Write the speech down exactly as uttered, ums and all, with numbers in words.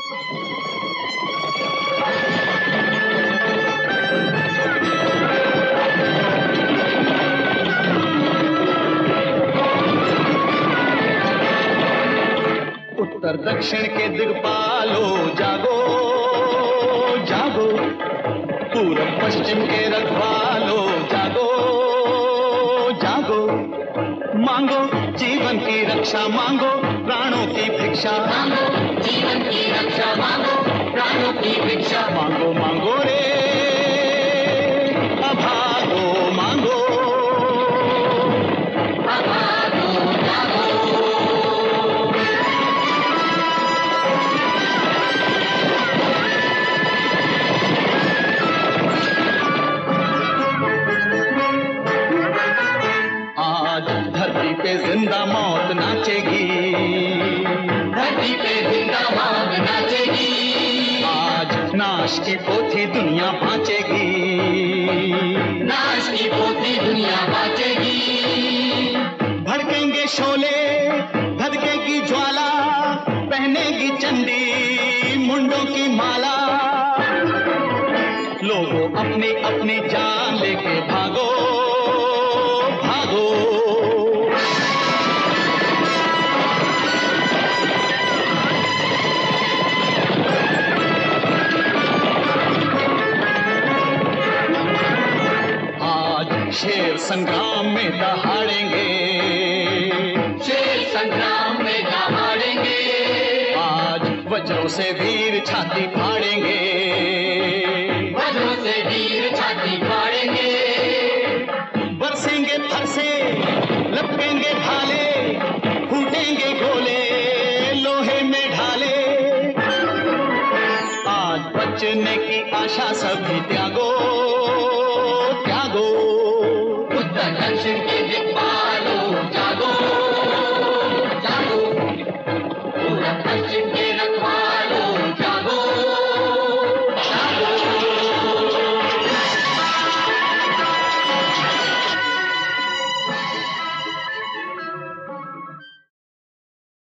उत्तर दक्षिण के दिक्पालो जागो जागो, पूर्व पश्चिम के रखवालो जागो जागो, मांगो जीवन की रक्षा, मांगो प्राणों की भिक्षा, मांगो जीवन की रक्षा, मांगो प्राणों की भिक्षा, मांगो मांगो रे अभागो, मांगो अभागो जागो। धरती पे जिंदा मौत नाचेगी, धरती पे जिंदा मौत नाचेगी, आज नाश की पोथी दुनिया बाँचेगी, नाश की पोथी दुनिया बाँचेगी। भड़केंगे शोले, धधकेगी ज्वाला, पहनेगी चंडी मुंडों की माला, लोगों अपनी अपनी जान लेके भागो भागो। शेर संग्राम में दहाड़ेंगे, शेर संग्राम में दहाड़ेंगे, आज वज्रों से वीर छाती फाड़ेंगे, वज्रों से वीर छाती फाड़ेंगे, बरसेंगे फरसे लपकेंगे भाले, फूटेंगे गोले लोहे में ढाले, आज बचने की आशा सभी त्यागो